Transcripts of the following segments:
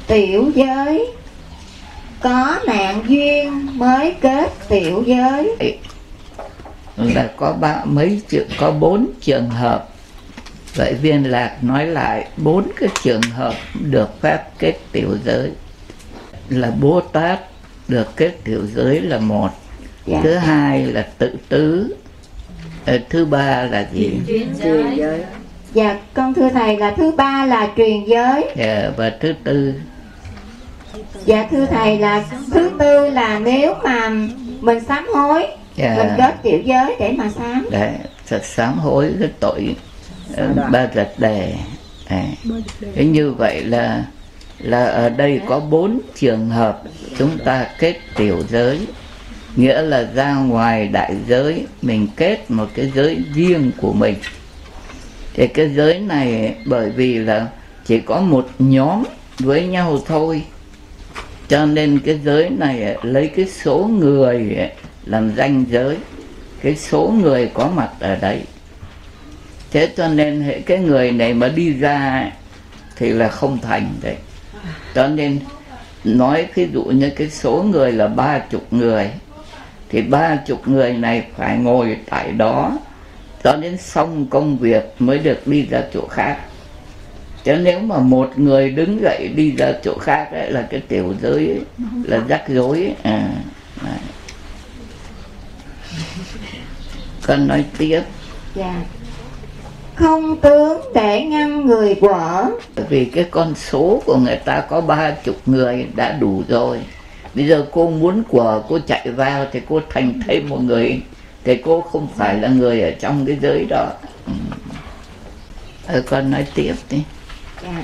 tiểu giới, có nạn duyên mới kết tiểu giới. Là có 4 trường hợp. Vậy Viên Lạc nói lại 4 cái trường hợp được phép kết tiểu giới. Là Bồ Tát được kết tiểu giới là 1. Thứ 2 là tự tứ. Thứ 3 là gì? Truyền giới. Dạ con thưa thầy, là thứ 3 là truyền giới. Và thứ 4. Dạ thưa thầy, là thứ 4 là nếu mà mình sám hối, mình kết tiểu giới để mà sám. Đấy, sám hối cái tội ba rật đề. Thế như vậy là ở đây có 4 trường hợp chúng ta kết tiểu giới. Nghĩa là ra ngoài đại giới mình kết một cái giới riêng của mình. Thì cái giới này bởi vì là chỉ có một nhóm với nhau thôi, cho nên cái giới này lấy cái số người làm ranh giới, cái số người có mặt ở đấy. Thế cho nên cái người này mà đi ra thì là không thành đấy. Cho nên nói ví dụ như cái số người là 30 người, thì 30 người này phải ngồi tại đó cho đến xong công việc mới được đi ra chỗ khác. Chứ nếu mà một người đứng dậy đi ra chỗ khác ấy, là cái tiểu giới ấy, là rắc rối. Con nói tiếp. Dạ. Không tướng để ngăn người quở. Vì cái con số của người ta có 30 người đã đủ rồi. Bây giờ cô muốn quở, cô chạy vào thì cô thành thêm một người, thì cô không phải là người ở trong cái giới đó. Con nói tiếp đi. Dạ.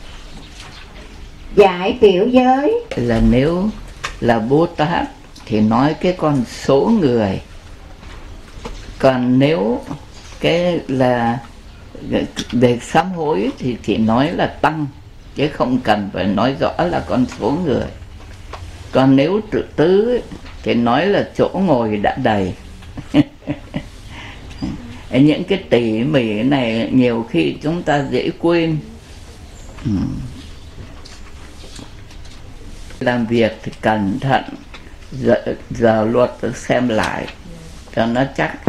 Giải tiểu giới là nếu là Bồ Tát thì nói cái con số người, còn nếu cái là về sám hối thì chỉ nói là tăng, chứ không cần phải nói rõ là con số người. Còn nếu tự tứ thì nói là chỗ ngồi đã đầy. Những cái tỉ mỉ này nhiều khi chúng ta dễ quên. Làm việc thì cẩn thận, giờ luật xem lại cho nó chắc.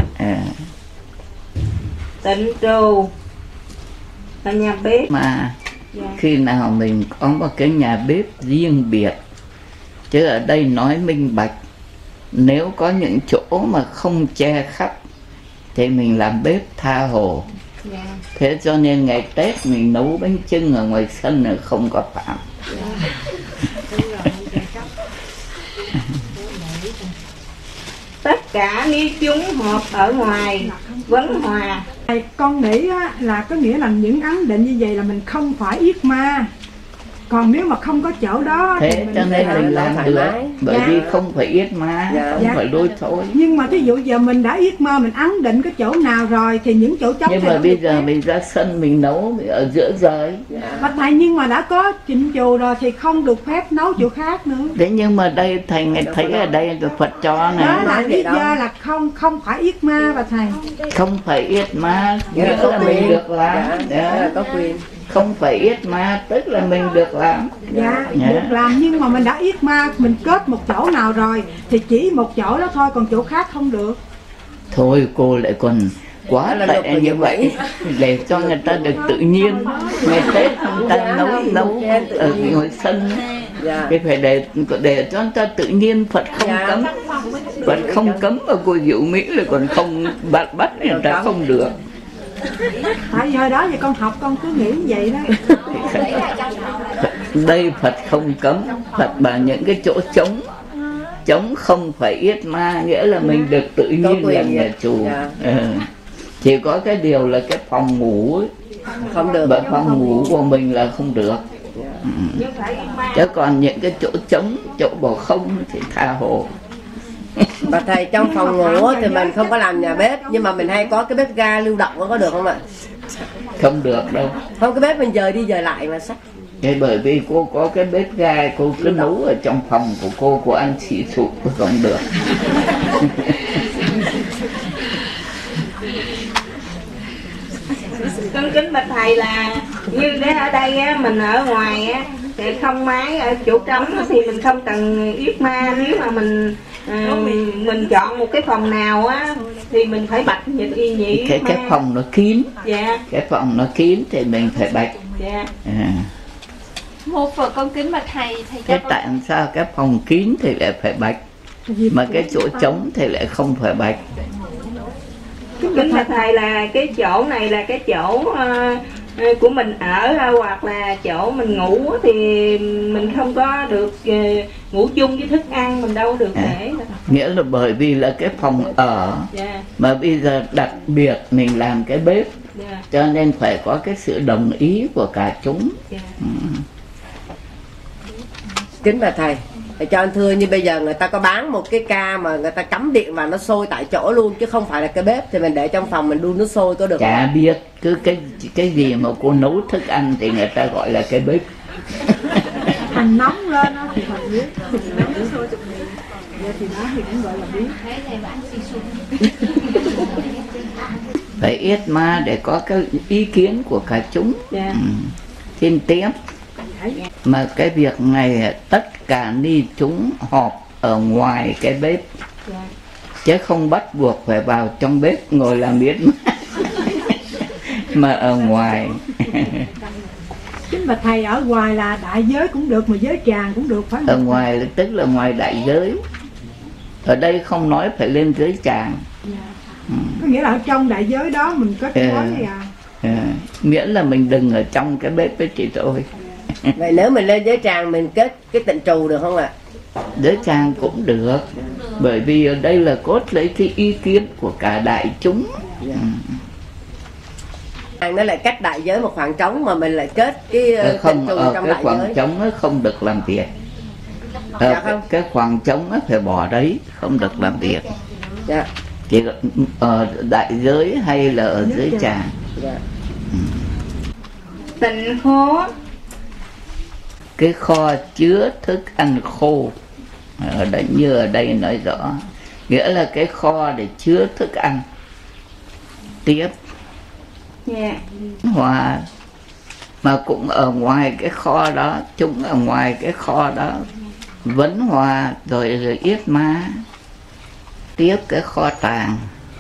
tịnh trù là nhà bếp Mà khi nào mình có một cái nhà bếp riêng biệt, chứ ở đây nói minh bạch, nếu có những chỗ mà không che khắp thì mình làm bếp tha hồ. Thế cho nên ngày Tết mình nấu bánh chưng ở ngoài sân là không có phạm. Tất cả nghi chúng họp ở ngoài vấn hòa. Con nghĩ là có nghĩa là những ấn định như vậy là mình không phải yết ma. Còn nếu mà không có chỗ đó thế thì cho nên mình làm được, bởi vì không phải yết ma, không phải lôi thôi. Nhưng mà thí dụ giờ mình đã yết ma, mình ấn định cái chỗ nào rồi thì những chỗ trống. Nhưng mà bây giờ mình ra sân mình nấu ở giữa giờ. Bạch thầy, nhưng mà đã có trịnh chù rồi thì không được phép nấu chỗ khác nữa. Thế nhưng mà đây thầy thấy ở đây là Phật cho này. Đó là lý do là không phải yết ma Bạch thầy. Không phải yết ma, nghĩa là mình được làm. Có quyền. Không phải yết ma tức là mình được làm. Được làm, nhưng mà mình đã yết ma, mình kết một chỗ nào rồi thì chỉ một chỗ đó thôi, còn chỗ khác không được. Thôi cô lại còn quá tệ như vậy, để cho người ta được tự nhiên. Ngày Tết người ta nấu ở ngồi sân, cái phải để cho người ta tự nhiên. Phật không cấm, Phật không cấm, mà cô Diệu Mỹ là còn không bắt người ta không được. Tại giờ đó thì con học con cứ nghĩ như vậy đó. Đây Phật không cấm, Phật bảo những cái chỗ trống không phải yết ma, nghĩa là mình được tự nhiên làm nhà chủ. Chỉ có cái điều là cái phòng ngủ ấy, không được, bởi phòng ngủ của mình là không được. Chứ còn những cái chỗ trống, chỗ bỏ không thì tha hồ. Và thầy, trong phòng ngủ thì mình không có làm nhà bếp, nhưng mà mình hay có cái bếp ga lưu động, có được không ạ? Không được đâu. Không, cái bếp mình dời đi dời lại mà sắc. Thế bởi vì cô có cái bếp ga, cô cứ nấu ở trong phòng của cô ăn xỉ sụp không được. Con kính bạch thầy, là như cái ở đây á, mình ở ngoài á, không mái ở chỗ trống thì mình không cần yết ma. Nếu mà mình chọn một cái phòng nào á thì mình phải bạch nhật y nhị cái phòng nó kín. Dạ. Cái phòng nó kín thì mình phải bạch. Dạ. Một Phật con kính mà thầy cho cái tại sao cái phòng kín thì lại phải bạch, mà cái chỗ trống thì lại không phải bạch? Kính bạch thầy là cái chỗ này là cái chỗ của mình ở, hoặc là chỗ mình ngủ thì mình không có được ngủ chung với thức ăn, mình đâu được để. Nghĩa là bởi vì là cái phòng ở, mà bây giờ đặc biệt mình làm cái bếp, cho nên phải có cái sự đồng ý của cả chúng. Kính bạch thầy, cho anh thưa, như bây giờ người ta có bán một cái ca mà người ta cắm điện vào nó sôi tại chỗ luôn, chứ không phải là cái bếp, thì mình để trong phòng mình đun nước sôi có được chả không? Biết cứ cái gì mà cô nấu thức ăn thì người ta gọi là cái bếp. Thành nóng lên đó thì thành biết, nấu nước sôi chục nghìn, vậy thì đó thì cũng gọi là biết. Phải yết ma để có cái ý kiến của cả chúng. Xin tiếp. Mà cái việc này tất cả ni chúng họp ở ngoài cái bếp, chứ không bắt buộc phải vào trong bếp ngồi làm yết ma. Mà ở ngoài. Chính mà thầy ở ngoài là đại giới cũng được, mà giới tràng cũng được phải không? Ở ngoài tức là ngoài đại giới. Ở đây không nói phải lên giới tràng. Có nghĩa là ở trong đại giới đó mình có cái nói gì miễn là mình đừng ở trong cái bếp với chị thôi. Vậy nếu mình lên giới tràng mình kết cái tịnh trù được không ạ? Giới tràng cũng được, bởi vì ở đây là cốt lấy cái ý kiến của cả đại chúng. Nó lại cách đại giới một khoảng trống mà mình lại kết cái không, tịnh trù trong cái đại khoảng giới. trống nó không được làm việc. Cái khoảng trống nó phải bỏ đấy, không được làm việc. Dạ. Chỉ ở đại giới hay là ở giới tràng. Tịnh khố, cái kho chứa thức ăn khô. Ở đây, như ở đây nói rõ, nghĩa là cái kho để chứa thức ăn. Tiếp. Hòa, mà cũng ở ngoài cái kho đó, chúng ở ngoài cái kho đó vấn hòa rồi yết ma. Tiếp cái kho tàng.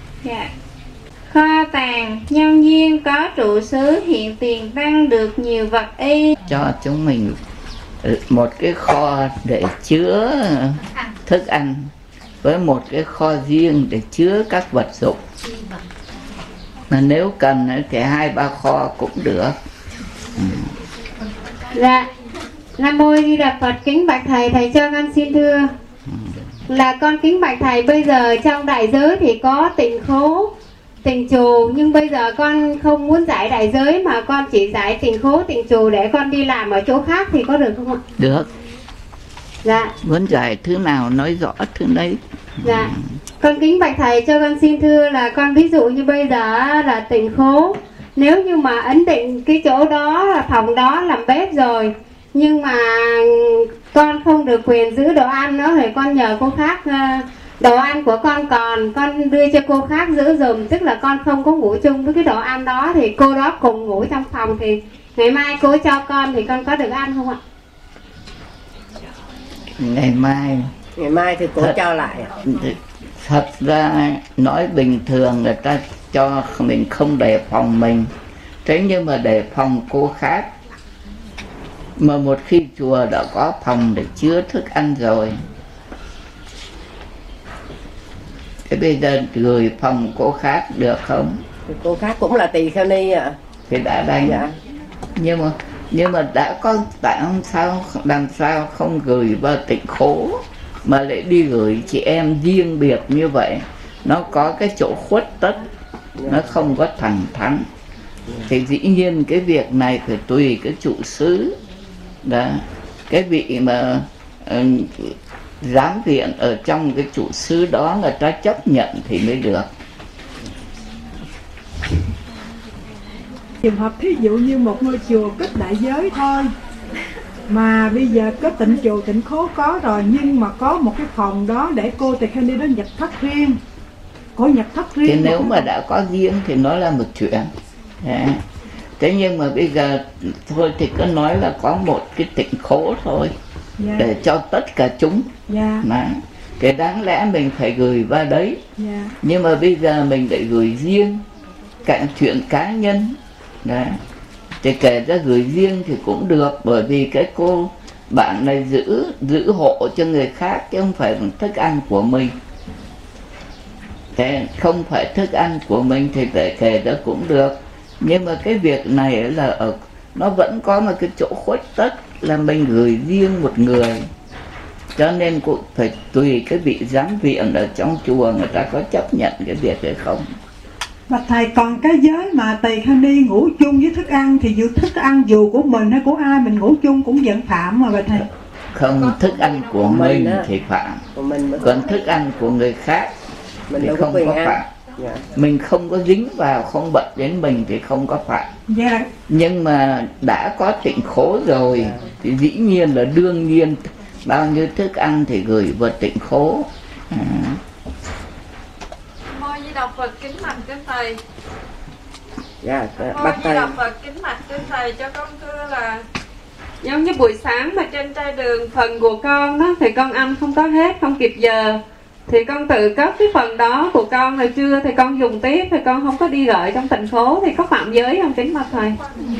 Kho tàng nhân duyên có trụ xứ hiện tiền tăng được nhiều vật y. Cho chúng mình một cái kho để chứa thức ăn, với một cái kho riêng để chứa các vật dụng. Mà nếu cần thì 2-3 kho cũng được. Dạ. Nam mô Di Đà Phật. Kính bạch thầy, thầy cho con xin thưa là con kính bạch thầy, bây giờ trong đại giới thì có tịnh khố, tịnh trù, nhưng bây giờ con không muốn giải đại giới mà con chỉ giải tịnh khố, tịnh trù để con đi làm ở chỗ khác thì có được không ạ? Được. Dạ. Muốn giải thứ nào nói rõ thứ đấy. Dạ. Con kính bạch thầy, cho con xin thưa là con ví dụ như bây giờ là tịnh khố, nếu như mà ấn định cái chỗ đó, phòng đó làm bếp rồi, nhưng mà con không được quyền giữ đồ ăn nữa thì con nhờ cô khác, đồ ăn của con đưa cho cô khác giữ dùm, tức là con không có ngủ chung với cái đồ ăn đó, thì cô đó cùng ngủ trong phòng, thì ngày mai cô cho con thì con có được ăn không ạ? Ngày mai thì cô cho lại. Thật ra nói bình thường người ta cho mình không đề phòng mình, thế nhưng mà đề phòng cô khác. Mà một khi chùa đã có phòng để chứa thức ăn rồi, thế bây giờ gửi phòng cô khác được không? Cô khác cũng là tỳ kheo ni ạ. Thì đã đành. Dạ. Nhưng mà đã có, tại sao làm sao không gửi vào tịnh khố mà lại đi gửi chị em riêng biệt như vậy? Nó có cái chỗ khuất tất, nó không có thẳng thắn. Thì dĩ nhiên cái việc này phải tùy cái trụ xứ đó, cái vị mà giám viện ở trong cái trụ xứ đó người ta chấp nhận thì mới được. Trường hợp thí dụ như một ngôi chùa kết đại giới thôi, mà bây giờ có tịnh chùa tịnh khố có rồi, nhưng mà có một cái phòng đó để cô tỳ kheo ni đó nhập thất riêng, cô nhập thất riêng. Thì nếu mà đã có riêng thì nó là một chuyện. Thế nhưng mà bây giờ thôi thì cứ nói là có một cái tịnh khố thôi, để cho tất cả chúng. Mà cái đáng lẽ mình phải gửi vào đấy, nhưng mà bây giờ mình để gửi riêng cả chuyện cá nhân đấy. Thì kể ra gửi riêng thì cũng được, bởi vì cái cô bạn này giữ hộ cho người khác chứ không phải thức ăn của mình. Thế không phải thức ăn của mình thì để kể ra cũng được. Nhưng mà cái việc này là nó vẫn có một cái chỗ khuất tất là mình gửi riêng một người. Cho nên cũng phải tùy cái vị giám viện ở trong chùa người ta có chấp nhận cái việc hay không. Bạch thầy, còn cái giới mà tỳ kheo ni ngủ chung với thức ăn thì dù thức ăn dù của mình hay của ai mình ngủ chung cũng vẫn phạm mà bạch thầy. Không, thức ăn của mình thì phạm, còn thức ăn của người khác thì không có phạm. Mình không có dính vào, không bận đến mình thì không có phạm. Nhưng mà đã có tịnh khố rồi thì dĩ nhiên là đương nhiên bao nhiêu thức ăn thì gửi vào tịnh khố. Môi Di Đọc Phật kính bạch kính thầy. Bạch Di Đọc Phật kính bạch kính thầy, cho con thưa là giống như buổi sáng mà trên trai đường phần của con đó thì con ăn không có hết, không kịp giờ, thì con tự cấp cái phần đó của con, rồi trưa thì con dùng tiếp, thì con không có đi gửi trong tịnh khố, thì có phạm giới không kính bạch thầy?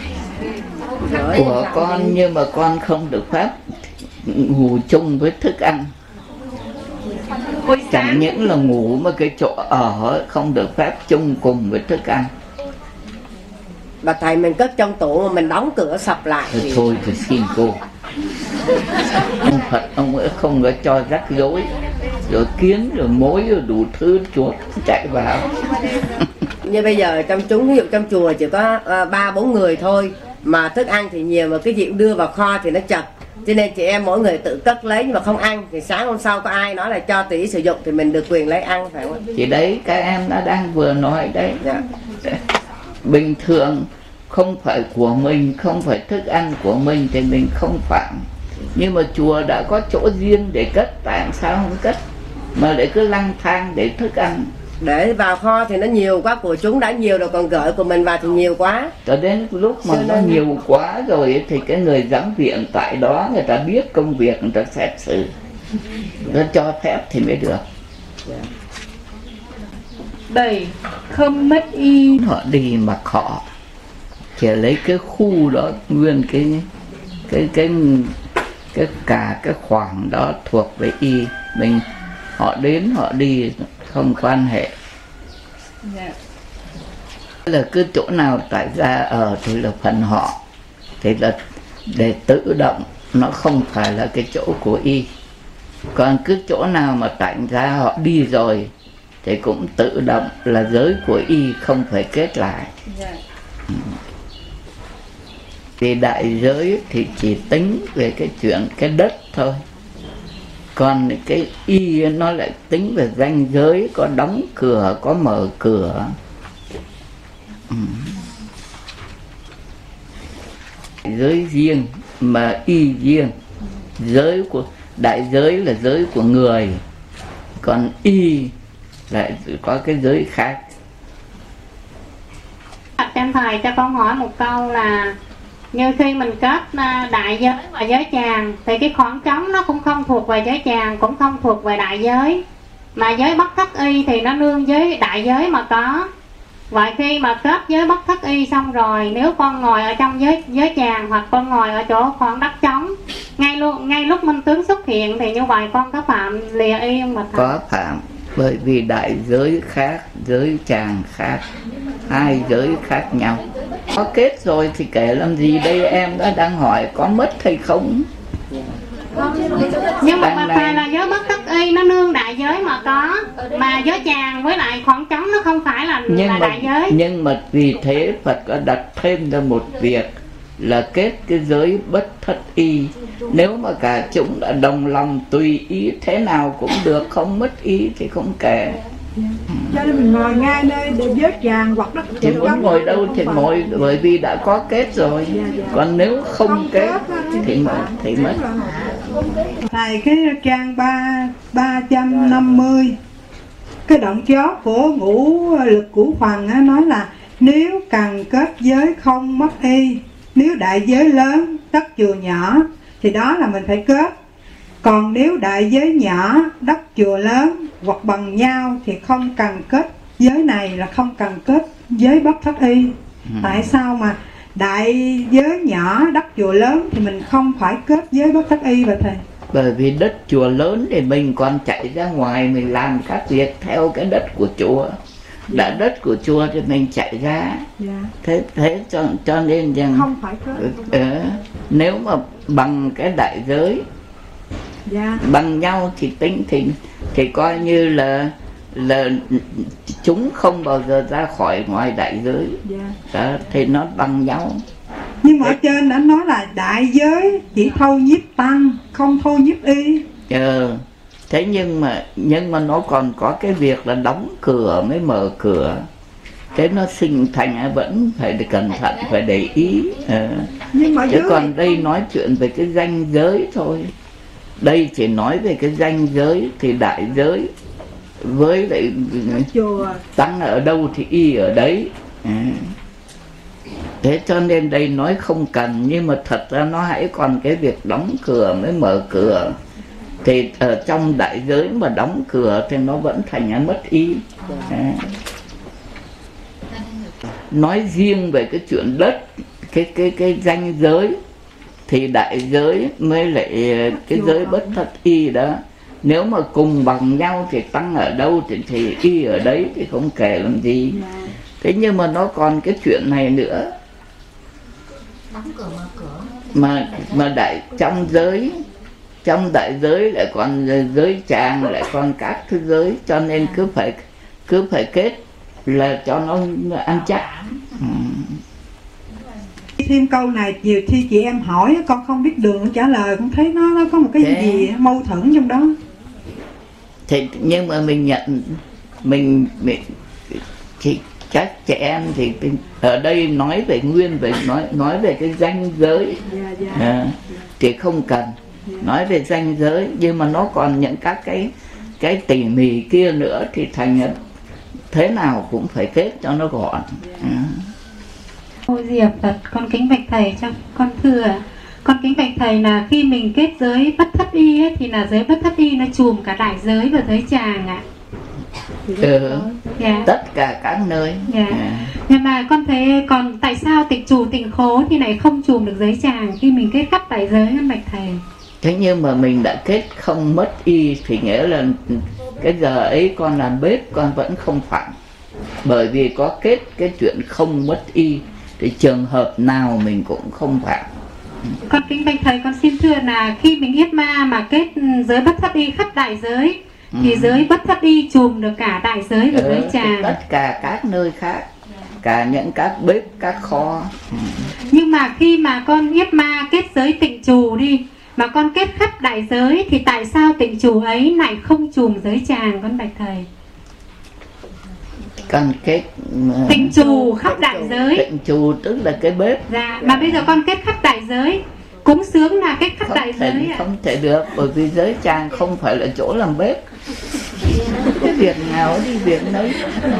Của con, nhưng mà con không được phép ngủ chung với thức ăn. Chẳng những là ngủ mà cái chỗ ở không được phép chung cùng với thức ăn. Bà thầy, mình cất trong tủ mà mình đóng cửa sập lại thì thôi thì xin cô. Ông Phật ông ấy không có cho rắc rối, rồi kiến rồi mối rồi đủ thứ chuột chạy vào. Như bây giờ trong chúng, ví dụ trong chùa chỉ có 3-4 người thôi, mà thức ăn thì nhiều, mà cái gì cũng đưa vào kho thì nó chật, cho nên chị em mỗi người tự cất lấy, nhưng mà không ăn thì sáng hôm sau có ai nói là cho tùy ý sử dụng thì mình được quyền lấy ăn, phải không? Thì đấy các em đã đang vừa nói đấy. Bình thường không phải của mình, không phải thức ăn của mình thì mình không phạm. Nhưng mà chùa đã có chỗ riêng để cất, tại sao không cất mà để cứ lang thang để thức ăn? Để vào kho thì nó nhiều quá, của chúng đã nhiều rồi, còn gửi của mình vào thì nhiều quá. Cho đến lúc mà nó nhiều quá rồi thì cái người giám viện tại đó người ta biết công việc, người ta xét xử, người ta cho phép thì mới được. 7. Không mất y. Họ đi mặc họ chỉ lấy cái khu đó, nguyên cả cái khoảng đó thuộc về y mình, họ đến họ đi không quan hệ. Là cứ chỗ nào tại gia ở thì là phần họ, thì là để tự động, nó không phải là cái chỗ của y. Còn cứ chỗ nào mà tại gia họ đi rồi thì cũng tự động là giới của y, không phải kết lại. Vì đại giới thì chỉ tính về cái chuyện cái đất thôi, còn cái y nó lại tính về ranh giới, có đóng cửa, có mở cửa. Giới riêng mà y riêng. Giới của đại giới là giới của người, còn y lại có cái giới khác. Em thầy cho con hỏi một câu là như khi mình kết đại giới và giới tràng thì cái khoảng trống nó cũng không thuộc về giới tràng, cũng không thuộc về đại giới, mà giới bất thất y thì nó nương với đại giới mà có. Vậy khi mà kết giới bất thất y xong rồi, nếu con ngồi ở trong giới tràng hoặc con ngồi ở chỗ khoảng đất trống, ngay lúc minh tướng xuất hiện thì như vậy con có phạm lìa y không mà thầy? Có phạm, bởi vì đại giới khác, giới tràng khác, hai giới khác nhau. Có kết rồi thì kể làm gì đây, em đã đang hỏi có mất hay không. Nhưng mà thầy là giới bất thất y nó nương đại giới mà có, mà giới tràng với lại khoảng trống nó không phải là đại giới. Nhưng mà vì thế Phật có đặt thêm ra một việc là kết cái giới bất thất y. Nếu mà cả chúng đã đồng lòng tùy ý thế nào cũng được, không mất ý thì không kể. Cho nên mình ngồi ngay nơi để giới tràng hoặc đất thì muốn ngồi đâu thì ngồi, bởi vì đã có kết rồi. Còn nếu không kết thì mất. Thầy, cái trang 350 cái đoạn chót của ngũ lực củ phần nói là nếu cần kết giới không mất y. Nếu đại giới lớn, đất chùa nhỏ thì đó là mình phải kết. Còn nếu đại giới nhỏ, đất chùa lớn hoặc bằng nhau thì không cần kết giới này, là không cần kết giới bất thất y. Tại sao mà đại giới nhỏ, đất chùa lớn thì mình không phải kết giới bất thất y vậy thầy? Bởi vì đất chùa lớn thì mình còn chạy ra ngoài mình làm các việc theo cái đất của chùa. Đã đất của chùa thì mình chạy ra. Thế cho nên rằng không phải kết. Nếu mà bằng cái đại giới, bằng nhau thì tính thì coi như là chúng không bao giờ ra khỏi ngoài đại giới. Đó, thì nó bằng nhau. Nhưng mà ở trên đã nói là đại giới chỉ thâu nhiếp tăng, không thâu nhiếp y. Thế nhưng mà nó còn có cái việc là đóng cửa mới mở cửa. Thế nó sinh thành vẫn phải cẩn thận, phải để ý. Chứ còn đây nói chuyện về cái ranh giới thôi. Đây chỉ nói về cái ranh giới thì đại giới với lại tăng ở đâu thì y ở đấy. Thế cho nên đây nói không cần, nhưng mà thật ra nó hãy còn cái việc đóng cửa mới mở cửa. Thì ở trong đại giới mà đóng cửa thì nó vẫn thành mất y. Nói riêng về cái chuyện đất, cái ranh giới thì đại giới mới lại cái giới bất thất y đó. Nếu mà cùng bằng nhau thì tăng ở đâu thì y ở đấy thì không kể làm gì. Thế nhưng mà nó còn cái chuyện này nữa. Đóng cửa mở cửa. Mà trong đại giới lại còn giới tràng, lại còn các thứ giới, cho nên cứ phải kết là cho nó ăn chắc. Thêm câu này nhiều khi chị em hỏi con không biết đường trả lời, con thấy nó có một cái gì mâu thuẫn trong đó. Thì nhưng mà mình nhận mình các trẻ em thì ở đây nói về nói về cái ranh giới. Thì không cần nói về ranh giới, nhưng mà nó còn những các cái tỉ mỉ kia nữa thì thành thế nào cũng phải kết cho nó gọn. Cô Diệp Phật, con kính bạch thầy cho con thưa. Con kính bạch thầy là khi mình kết giới bất thất y ấy, thì là giới bất thất y nó trùm cả đại giới và giới tràng ạ. Tất cả các nơi. Nhưng mà con thấy còn tại sao tịch trù tịnh khố thì lại không trùm được giới tràng khi mình kết khắp đại giới con bạch thầy? Thế nhưng mà mình đã kết không mất y thì nghĩa là cái giờ ấy con làm bếp con vẫn không phạm. Bởi vì có kết cái chuyện không mất y thì trường hợp nào mình cũng không phạm. Con kính bạch thầy, con xin thưa là khi mình yết ma mà kết giới bất thất y khắp đại giới thì giới bất thất y trùm được cả đại giới và giới tràng. Tất cả các nơi khác, cả những các bếp, các kho. Nhưng mà khi mà con yết ma kết giới tịnh trù đi, mà con kết khắp đại giới thì tại sao tịnh trù ấy lại không trùm giới tràng con bạch thầy? Con kết tịnh trù khắp đại giới. Tịnh trù tức là cái bếp. Dạ, mà bây giờ con kết khắp đại giới, cúng sướng là kết khắp đại giới. Không thể được, bởi vì giới tràng không phải là chỗ làm bếp. Cái việc nào đi việc nấy.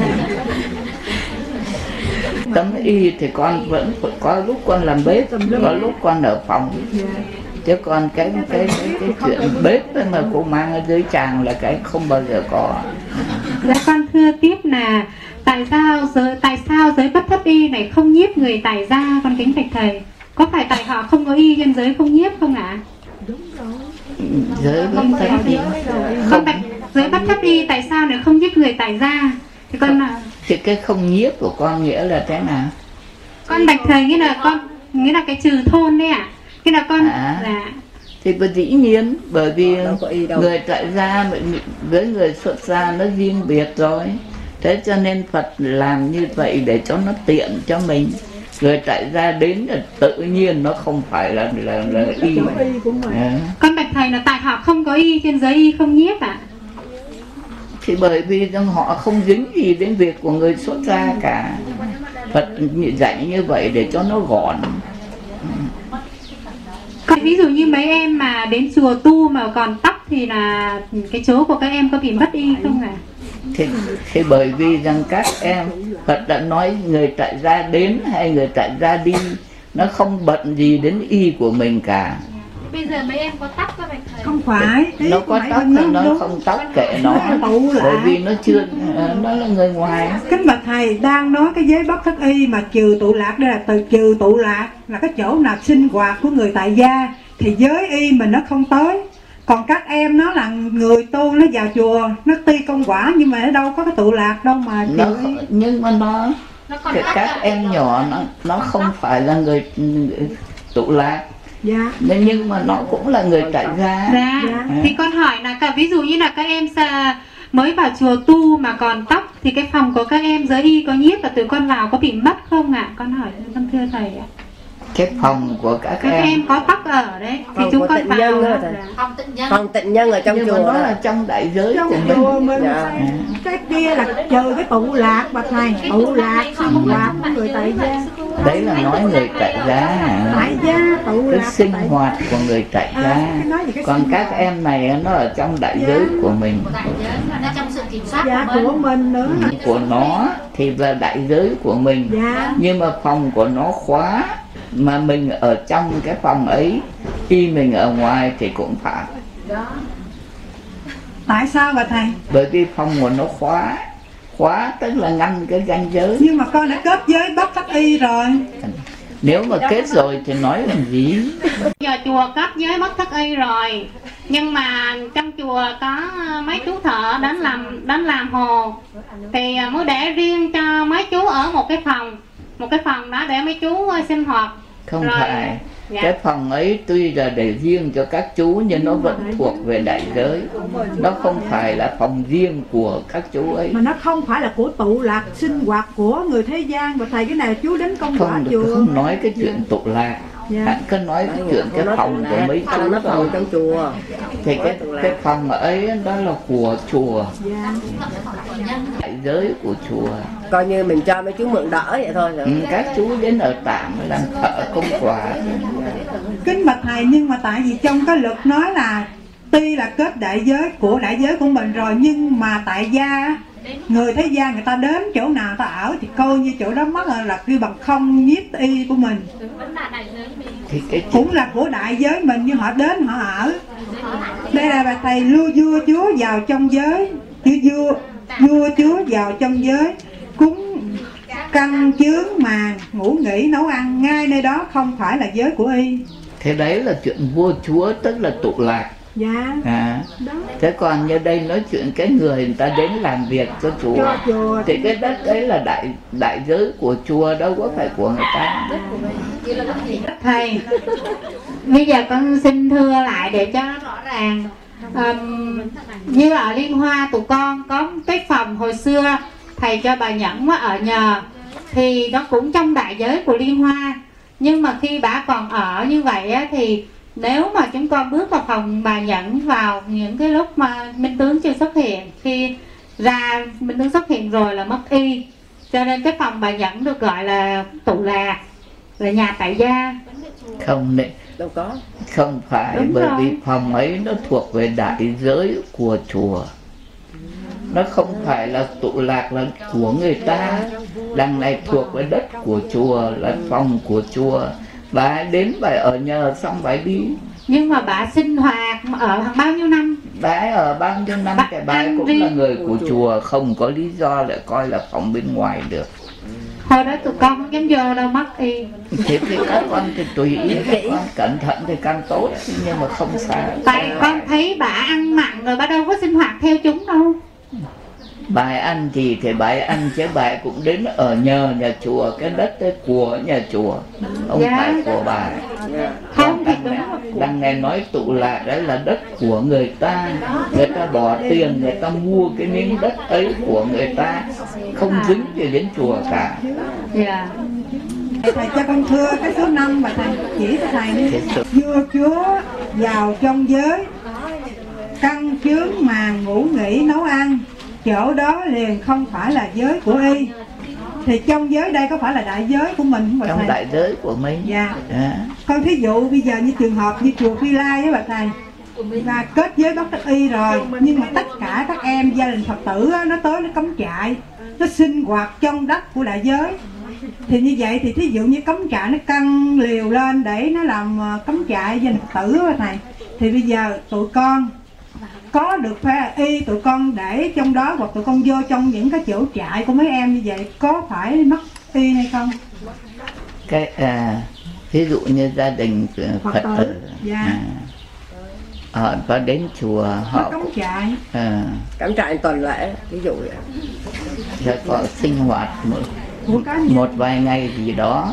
Tấm y thì con vẫn có lúc con làm bếp, có lúc con ở phòng. Chứ còn cái chuyện bếp mà cô mang ở dưới tràng là cái không bao giờ có. Dạ con thưa tiếp là tại sao giới bất thất y này không nhiếp người tài gia con kính bạch thầy? Có phải tại họ không có y trên giới không nhiếp không ạ? Đúng rồi. Giới bất thất y không. Giới bất thất y tại sao lại không nhiếp người tài gia? Thì con thì cái không nhiếp của con nghĩa là thế nào? Con bạch thầy nghĩa là cái trừ thôn đấy ạ. Cái là con thì dĩ nhiên, bởi vì người tại gia với người xuất gia nó riêng biệt rồi. Thế cho nên Phật làm như vậy để cho nó tiện cho mình. Người tại gia đến là tự nhiên, nó không phải là y. Con bạch thầy là tại họ không có y trên giới y không nhiếp ạ? Thì bởi vì họ không dính gì đến việc của người xuất gia cả. Phật dạy như vậy để cho nó gọn. Còn ví dụ như mấy em mà đến chùa tu mà còn tóc thì là cái chỗ của các em có bị mất y không ạ? thì bởi vì rằng các em, Phật đã nói người tại gia đến hay người tại gia đi, nó không bận gì đến y của mình cả. Bây giờ mấy em có tóc các bạn thầy? Không phải, Nó có tóc thì nó không tóc kệ nó, bởi vì nó chưa, nó là người ngoài. Kính bạch thầy, đang nói cái giới bất thất y mà trừ tụ lạc, đây là từ trừ tụ lạc là cái chỗ nào sinh hoạt của người tại gia thì giới y mình nó không tới. Còn các em nó là người tu, nó vào chùa, nó ti công quả nhưng mà nó đâu có cái tụ lạc đâu mà trừ y. Nhưng mà các em nhỏ nó không phải là người tụ lạc. Dạ. Nhưng mà nó cũng là người tại gia. Dạ. Thì con hỏi là ví dụ như là các em mới vào chùa tu mà còn tóc thì cái phòng của các em giới y có nhiếp và tụi con vào có bị mất không ạ? Con hỏi con thưa thầy ạ. Cái phòng của các em có tóc ở đấy thì chúng con vào. Phòng tịnh nhân ở trong nhưng chùa mà nó là trong đại giới trong của chùa mình. Dạ. Cái kia là trừ cái tụ lạc bạch thầy, tụ lạc sinh hoạt của người tại gia. Đấy là nói người tại gia, Tại gia tụ cái lạc sinh hoạt của người tại gia. Còn các em này nó ở trong đại giới của mình, Nó trong sự kiểm soát dạ, của mình nữa. Của nó thì là đại giới của mình. Dạ. Nhưng mà phòng của nó khóa, mà mình ở trong cái phòng ấy, khi mình ở ngoài thì cũng phải. Tại sao vậy thầy? Bởi vì phòng của nó khóa tức là ngăn cái ranh giới. Nhưng mà con đã kết giới bất thất y rồi. Nếu mà kết rồi thì nói làm gì? Giờ chùa kết giới bất thất y rồi, nhưng mà trong chùa có mấy chú thợ đến làm hồ thì mới để riêng cho mấy chú ở một cái phòng đó để mấy chú sinh hoạt. Không rồi. phải. Dạ. Cái phòng ấy tuy là để riêng cho các chú nhưng nó vẫn thuộc về đại giới. Nó không phải là phòng riêng của các chú ấy. Mà nó không phải là của tụ lạc sinh hoạt của người thế gian. Và thầy cái này chú đến công quả chùa. Không nói cái chuyện tụ lạc. Hãy cứ nói cái chuyện cái phòng của mấy chú nó phòng trong chùa. Thì cái phòng ấy đó là của chùa, đại giới của chùa. Coi như mình cho mấy chú mượn đỡ vậy thôi. Các chú đến ở tạm làm thợ công quả. Kính bạch thầy, nhưng mà tại vì trong cái luật nói là tuy là kết đại giới của mình rồi, nhưng mà tại gia người thế gian người ta đến chỗ nào ta ở thì coi như chỗ đó mất là kêu bằng không nhiếp y của mình. Thì cũng là của đại giới mình nhưng họ đến họ ở. Đây là bà thầy lưu vua chúa vào trong giới, vua chúa vào trong giới, cúng căn chướng màn ngủ nghỉ nấu ăn, ngay nơi đó không phải là giới của y. Thế đấy là chuyện vua chúa tức là tụ lạc. Dạ. Thế còn như đây nói chuyện cái người ta đến làm việc cho chùa thì cái đất đấy là đại giới của chùa, đâu có phải của người ta. Thầy, bây giờ con xin thưa lại để cho nó rõ ràng. Như ở Liên Hoa tụi con có cái phòng hồi xưa thầy cho bà Nhẫn ở nhờ thì nó cũng trong đại giới của Liên Hoa. Nhưng mà khi bà còn ở như vậy á, thì nếu mà chúng con bước vào phòng bà Nhẫn vào những cái lúc mà Minh Tướng chưa xuất hiện, khi ra Minh Tướng xuất hiện rồi là mất y, cho nên cái phòng bà Nhẫn được gọi là tụ lạc, là nhà tại gia. Đâu có. Không phải. Đúng bởi rồi. Vì phòng ấy nó thuộc về đại giới của chùa, nó không phải là tụ lạc là của người ta. Đằng này thuộc về đất của chùa, là phòng của chùa. Bà đến bà ở nhờ xong bà đi. Nhưng mà bà sinh hoạt ở bao nhiêu năm? Bà ở bao nhiêu năm thì bà cũng là người của chùa, không có lý do lại coi là phòng bên ngoài được. Hồi đó tụi con không dám vô đâu, mất y. Thế thì các con thì tùy ý, các con cẩn thận thì càng tốt, nhưng mà không sao. Tại con thấy bà ăn mặn rồi bà đâu có sinh hoạt theo chúng đâu. Bà ăn gì thì bà ăn, chứ bà cũng đến ở nhờ nhà chùa, cái đất ấy của nhà chùa, không phải của bà. Không thì đang nghe nói tụ lạc đấy là đất của người ta bỏ tiền, người ta mua cái miếng đất ấy của người ta, không dính gì đến chùa cả. Thầy cho con thưa cái số 5 mà thầy chỉ cho thầy đi. Vua chúa vào trong giới, căn chướng màn ngủ nghỉ nấu ăn, chỗ đó liền không phải là giới của y. Thì trong giới đây có phải là đại giới của mình không bà thầy? Trong đại giới của mình. Dạ. Con thí dụ bây giờ như trường hợp như chùa Phi Lai với bà thầy, và kết giới bất đắc y rồi, nhưng mà tất cả các em gia đình Phật tử á, nó tới nó cắm trại, nó sinh hoạt trong đất của đại giới. Thì như vậy thì thí dụ như cắm trại nó căng liều lên để nó làm cắm trại gia đình Phật tử này, thì bây giờ tụi con có được phép y tụi con để trong đó, hoặc tụi con vô trong những cái chỗ trại của mấy em như vậy có phải mất y hay không? Cái ví dụ như gia đình Phật tử họ có đến chùa họ cắm trại, cắm trại tuần lễ ví dụ vậy, sẽ có sinh hoạt một vài ngày gì đó.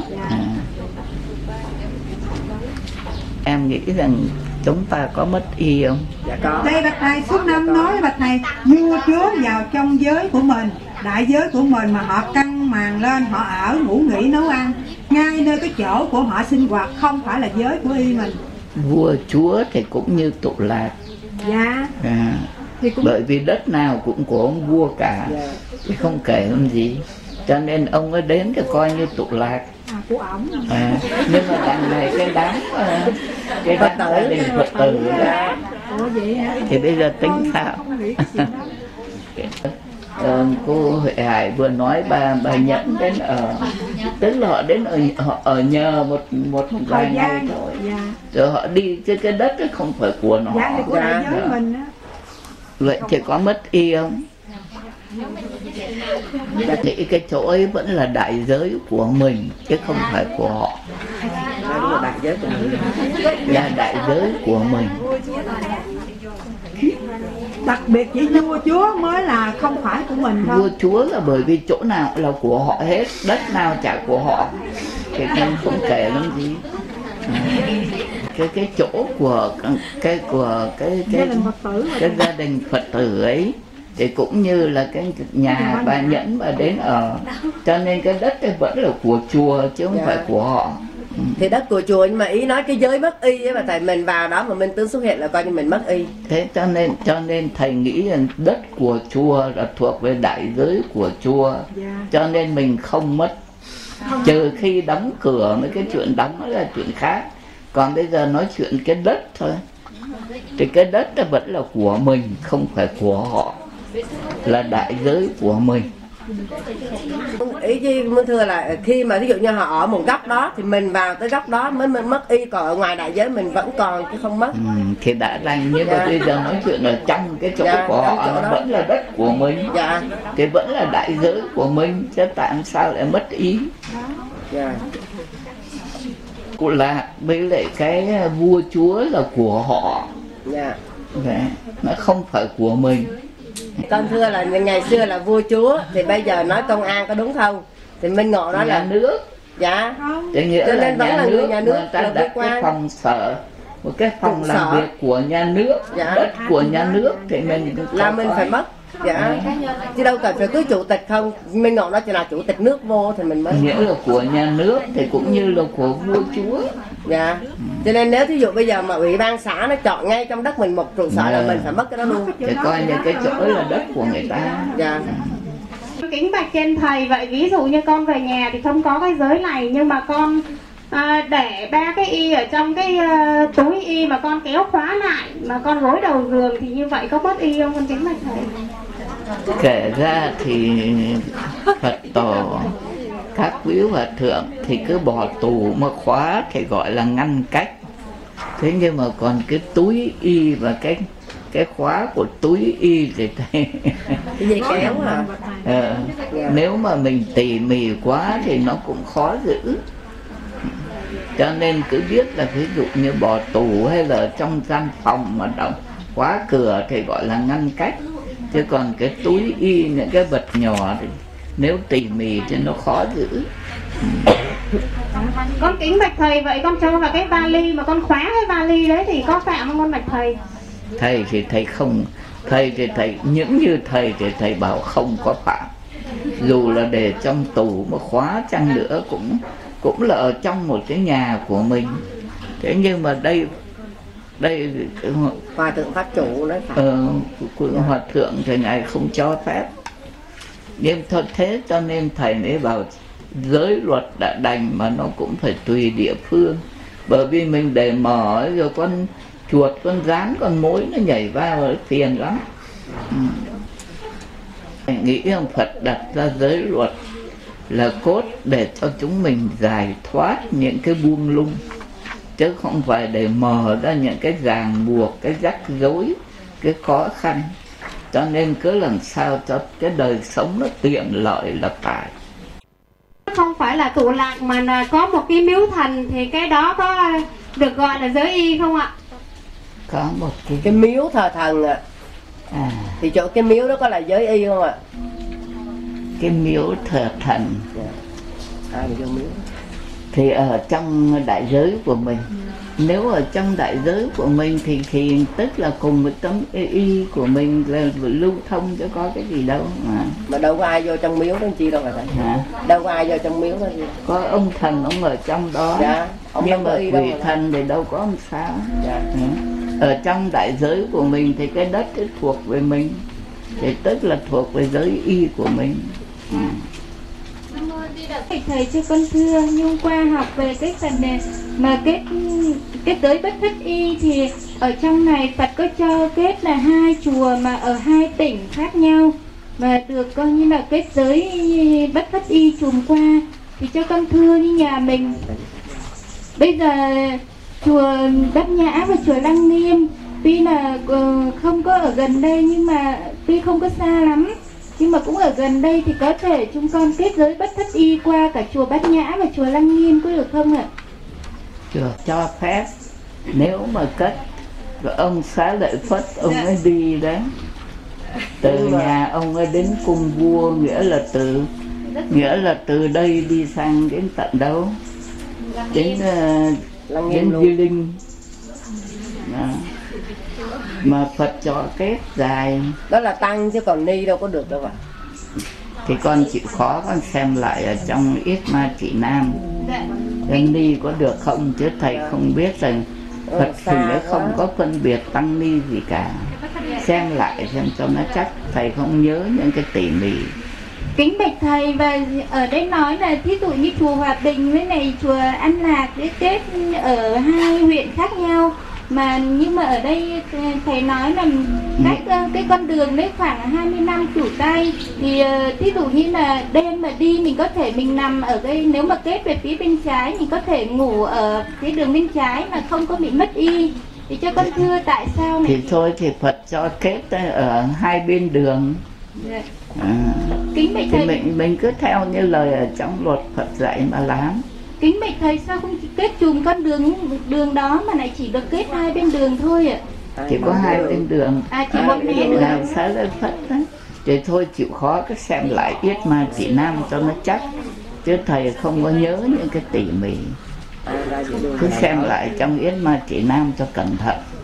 Em nghĩ rằng chúng ta có mất y không? Dạ có. Đây bạch thầy suốt năm nói bạch thầy vua chúa vào trong giới của mình, đại giới của mình mà họ căng màn lên, họ ở ngủ nghỉ nấu ăn ngay nơi cái chỗ của họ sinh hoạt, không phải là giới của y mình. Vua chúa thì cũng như tụ lạc. Dạ. Thì cũng... bởi vì đất nào cũng có ông vua cả, thì không kể làm gì, cho nên ông ấy đến thì coi như tụ lạc của ổng. Nhưng mà đằng này cái đám gia đình Phật tử đó, thì bây giờ tính sao? Cô Huệ Hải vừa nói bà Nhẫn đến ở, tức là họ đến họ ở nhờ một vài ngày thôi, rồi họ đi cái đất ấy không phải của nó. Vậy thì có mất y không? Thì cái chỗ ấy vẫn là đại giới của mình chứ không phải của họ. Là đại giới của mình. Là đại giới của mình. Đặc biệt chỉ vua chúa mới là không phải của mình thôi. Vua chúa là bởi vì chỗ nào là của họ hết, đất nào chả của họ, thì mình không kể làm gì. Cái chỗ của cái gia đình Phật tử ấy thì cũng như là cái nhà bà Nhẫn mà đến ở, cho nên cái đất ấy vẫn là của chùa chứ không phải của họ. Thì đất của chùa, nhưng mà ý nói cái giới mất y ấy, mà thầy mình vào đó mà minh tướng xuất hiện là coi như mình mất y. Thế cho nên thầy nghĩ rằng đất của chùa là thuộc về đại giới của chùa, cho nên mình không mất, trừ khi đóng cửa, mấy cái chuyện đóng đó là chuyện khác. Còn bây giờ nói chuyện cái đất thôi, thì cái đất đó vẫn là của mình, không phải của họ, là đại giới của mình. Ý chứ muốn thưa là khi mà ví dụ như họ ở một góc đó thì mình vào tới góc đó mới mất y, còn ở ngoài đại giới mình vẫn còn chứ không mất. Thì đã lành, nhưng mà bây giờ nói chuyện ở trong cái chỗ của họ nó vẫn là đất của mình, thì vẫn là đại giới của mình, chứ tại sao lại mất ý? Cụ Lạc với lại cái vua chúa là của họ, nó không phải của mình. Con thưa là ngày xưa là vua chúa, thì bây giờ nói công an có đúng không? Thì Minh Ngộ nói là nước. Dạ. Thì nghĩa là nhà nước người ta đặt cái phòng sở, một cái phòng làm việc của nhà nước, đất của nhà nước thì mình là mình phải mất. Dạ. Chứ đâu cần phải cứ chủ tịch không. Minh Ngộ nói chỉ là chủ tịch nước vô thì mình mới. Nghĩa là của nhà nước thì cũng như là của vua chúa. Dạ. Cho nên nếu thí dụ bây giờ mà ủy ban xã nó chọn ngay trong đất mình một trụ sở là mình phải mất cái đó luôn. Thì coi như cái chỗ là đất của người ta. Dạ. Kính bạch trên thầy, vậy ví dụ như con về nhà thì không có cái giới này, nhưng mà con để 3 cái y ở trong cái túi y mà con kéo khóa lại mà con gối đầu giường thì như vậy có mất y không con kính bạch thầy? Kể ra thì Phật tổ các quý hòa thượng thì cứ bỏ tù mà khóa thì gọi là ngăn cách. Thế nhưng mà còn cái túi y và cái khóa của túi y thì thầy dây kéo nếu mà mình tỉ mỉ quá thì nó cũng khó giữ. Cho nên cứ biết là ví dụ như bỏ tủ hay là trong gian phòng mà đóng khóa cửa thì gọi là ngăn cách. Chứ còn cái túi y, những cái vật nhỏ thì nếu tỉ mỉ thì nó khó giữ. Con kính bạch thầy, vậy con cho vào cái vali mà con khóa cái vali đấy thì có phạm không con bạch thầy? Thầy thì thầy không, thầy thì thầy những như thầy thì thầy bảo không có phạm. Dù là để trong tủ mà khóa chăng nữa cũng là ở trong một cái nhà của mình. Thế nhưng mà đây hòa thượng pháp chủ nói phải. Hòa thượng thì ngài không cho phép. Nhưng thôi thế cho nên thầy mới bảo giới luật đã đành mà nó cũng phải tùy địa phương. Bởi vì mình để mở rồi con chuột, con rán, con mối nó nhảy vào rồi phiền lắm. Mình nghĩ ông Phật đặt ra giới luật là cốt để cho chúng mình giải thoát những cái buông lung, chứ không phải để mở ra những cái ràng buộc, cái rắc rối, cái khó khăn. Cho nên cứ làm sao cho cái đời sống nó tiện lợi là phải. Không phải là tụ lạc mà là có một cái miếu thần thì cái đó có được gọi là giới y không ạ? Có một cái miếu thờ thần ạ. Thì chỗ cái miếu đó có là giới y không ạ? Cái miếu thờ thần ai mà miếu thì ở trong đại giới của mình. Nếu ở trong đại giới của mình thì tức là cùng một tấm y của mình là lưu thông, chứ có cái gì đâu mà đâu có ai vô trong miếu đó chi đâu mà thầy. Đâu có ai vô trong miếu đó gì. Có ông thần ông ở trong đó. Dạ, nhưng mà quỷ thần thì đâu có làm sao. Dạ. Ở trong đại giới của mình thì cái đất cái thuộc về mình, thì tức là thuộc về giới y của mình. Thầy cho con thưa, nhưng hôm qua học về cái phần này mà kết giới bất thất y thì ở trong này Phật có cho kết là 2 chùa mà ở 2 tỉnh khác nhau mà được coi như là kết giới bất thất y trùm qua. Thì cho con thưa như nhà mình bây giờ chùa Bát Nhã và chùa Lăng Nghiêm tuy là không có ở gần đây, nhưng mà tuy không có xa lắm nhưng mà cũng ở gần đây, thì có thể chúng con kết giới bất thất y qua cả chùa Bát Nhã và chùa Lăng Nghiêm có được không ạ? Chưa cho phép. Nếu mà cất rồi ông Xá Lợi Phất ông ấy đi đấy, từ nhà ông ấy đến cung vua, nghĩa là từ đây đi sang đến tận đâu? Đến Di Linh. Mà Phật cho kết dài. Đó là tăng chứ còn ni đâu có được đâu ạ. Thì con chịu khó con xem lại ở trong Yết Ma Chỉ Nam ni có được không, chứ thầy không biết rằng Phật thì nó không có phân biệt tăng ni gì cả. Xem lại xem cho nó chắc, thầy không nhớ những cái tỉ mỉ. Kính bạch thầy, và ở đây nói là thí dụ như chùa Hòa Bình với này chùa An Lạc để kết ở 2 huyện khác nhau, mà nhưng mà ở đây thầy nói là cách cái con đường đấy khoảng 20 năm chủ tay, thì thí dụ như là đêm mà đi mình có thể mình nằm ở cái, nếu mà kết về phía bên trái mình có thể ngủ ở cái đường bên trái mà không có bị mất y. Thì cho con thưa tại sao này? Thì thôi thì Phật cho kết ở 2 bên đường. Kính bạch thầy, mình cứ theo như lời ở trong luật Phật dạy mà làm. Kính bạch thầy, sao không kết chùm con đường đó mà lại chỉ được kết 2 bên đường thôi ạ? Chỉ có 2 bên đường. Chỉ một né đường. Làm sao là Phật đó. Thì thôi chịu khó cứ xem lại Yết Ma Chỉ Nam cho nó chắc, chứ thầy không có nhớ những cái tỉ mỉ. Cứ xem lại trong Yết Ma Chỉ Nam cho cẩn thận.